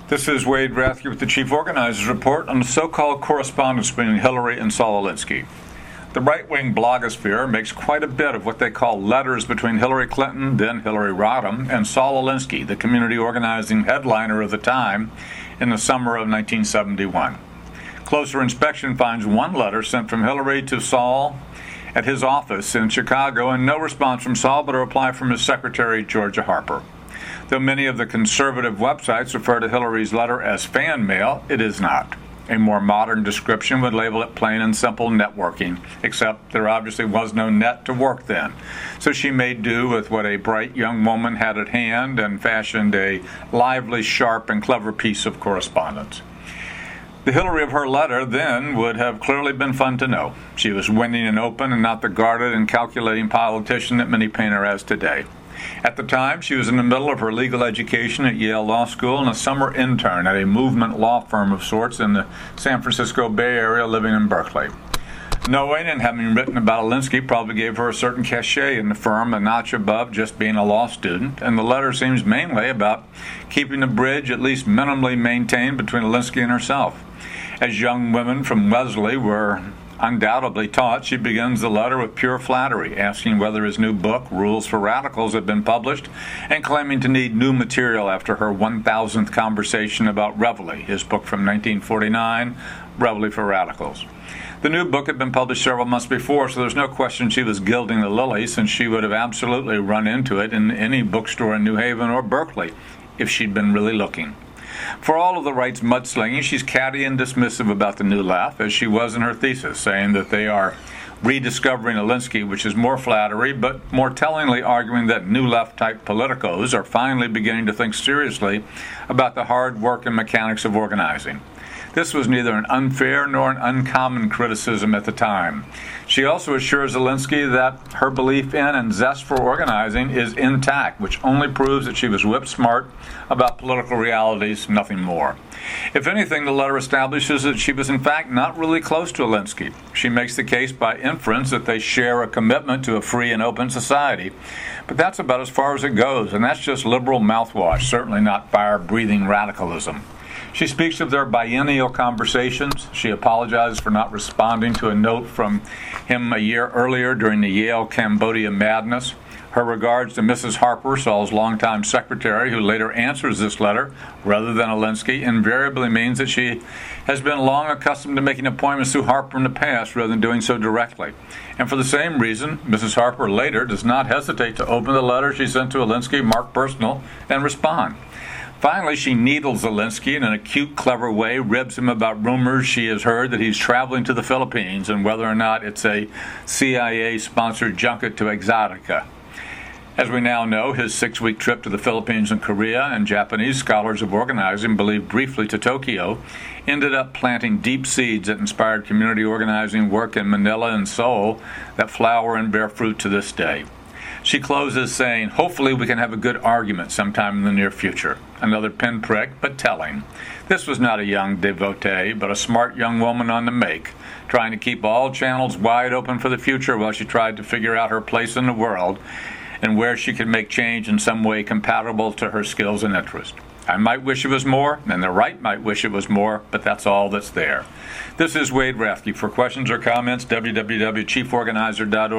This is Wade Rathke with the Chief Organizer's Report on the so-called correspondence between Hillary and Saul Alinsky. The right-wing blogosphere makes quite a bit of what they call letters between Hillary Clinton, then Hillary Rodham, and Saul Alinsky, the community organizing headliner of the time, in the summer of 1971. Closer inspection finds one letter sent from Hillary to Saul at his office in Chicago, and no response from Saul but a reply from his secretary, Georgia Harper. Though many of the conservative websites refer to Hillary's letter as fan mail, it is not. A more modern description would label it plain and simple networking, except there obviously was no net to work then. So she made do with what a bright young woman had at hand and fashioned a lively, sharp, and clever piece of correspondence. The Hillary of her letter then would have clearly been fun to know. She was winning and open and not the guarded and calculating politician that many paint her as today. At the time, she was in the middle of her legal education at Yale Law School and a summer intern at a movement law firm of sorts in the San Francisco Bay Area, living in Berkeley. Knowing and having written about Alinsky probably gave her a certain cachet in the firm, a notch above just being a law student, and the letter seems mainly about keeping the bridge at least minimally maintained between Alinsky and herself. As young women from Wellesley were undoubtedly taught, she begins the letter with pure flattery, asking whether his new book, Rules for Radicals, had been published, and claiming to need new material after her 1,000th conversation about Reveille, his book from 1949, Reveille for Radicals. The new book had been published several months before, so there's no question she was gilding the lily, since she would have absolutely run into it in any bookstore in New Haven or Berkeley if she'd been really looking. For all of the right's mudslinging, she's catty and dismissive about the New Left, as she was in her thesis, saying that they are rediscovering Alinsky, which is more flattery, but more tellingly arguing that New Left-type politicos are finally beginning to think seriously about the hard work and mechanics of organizing. This was neither an unfair nor an uncommon criticism at the time. She also assures Alinsky that her belief in and zest for organizing is intact, which only proves that she was whip-smart about political realities, nothing more. If anything, the letter establishes that she was in fact not really close to Alinsky. She makes the case by inference that they share a commitment to a free and open society. But that's about as far as it goes, and that's just liberal mouthwash, certainly not fire-breathing radicalism. She speaks of their biennial conversations. She apologizes for not responding to a note from him a year earlier during the Yale Cambodia madness. Her regards to Mrs. Harper, Saul's longtime secretary, who later answers this letter rather than Alinsky, invariably means that she has been long accustomed to making appointments through Harper in the past rather than doing so directly. And for the same reason, Mrs. Harper later does not hesitate to open the letter she sent to Alinsky, marked personal, and respond. Finally, she needles Alinsky in an acute, clever way, ribs him about rumors she has heard that he's traveling to the Philippines and whether or not it's a CIA-sponsored junket to Exotica. As we now know, his 6-week trip to the Philippines and Korea, and Japanese scholars of organizing believe briefly to Tokyo, ended up planting deep seeds that inspired community organizing work in Manila and Seoul that flower and bear fruit to this day. She closes saying, "Hopefully we can have a good argument sometime in the near future." Another pinprick, but telling. This was not a young devotee, but a smart young woman on the make, trying to keep all channels wide open for the future while she tried to figure out her place in the world and where she could make change in some way compatible to her skills and interest. I might wish it was more, and the right might wish it was more, but that's all that's there. This is Wade Rathke. For questions or comments, www.chieforganizer.org.